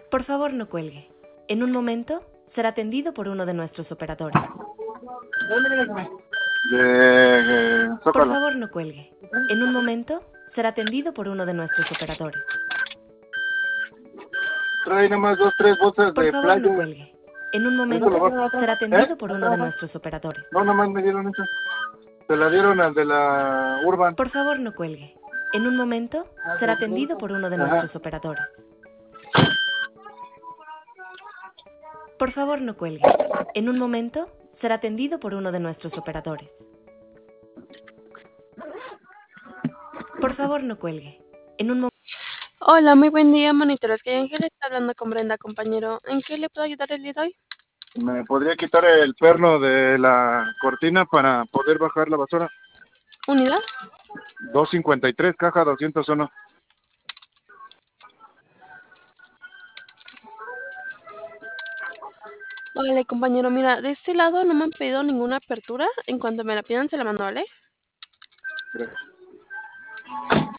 Por favor, no cuelgue. En un momento será atendido por uno de nuestros operadores. Por Zócalo. favor, no cuelgue. En un momento será atendido por uno de nuestros operadores. Trae nomás 2, 3 bolsas Por de favor, no playa. cuelgue. En un Ahorita lo momento voy- será atendido por uno de nuestros operadores. No, nomás me dieron eso. Se la dieron al de la Urban. Por favor, no cuelgue. En un momento será atendido por uno de Ajá. nuestros operadores. Por favor, no cuelgue. En un momento será atendido por uno de nuestros operadores. Por favor, no cuelgue. En un momento. Hola, muy buen día, monitores. Que Ángel está hablando con Brenda, compañero. ¿En qué le puedo ayudar el día de hoy? ¿Me podría quitar el perno de la cortina para poder bajar la basura? ¿Unidad? 253, caja 201. Vale, compañero, mira, de este lado no me han pedido ninguna apertura. En cuanto me la pidan, se la mando, ¿vale? Gracias.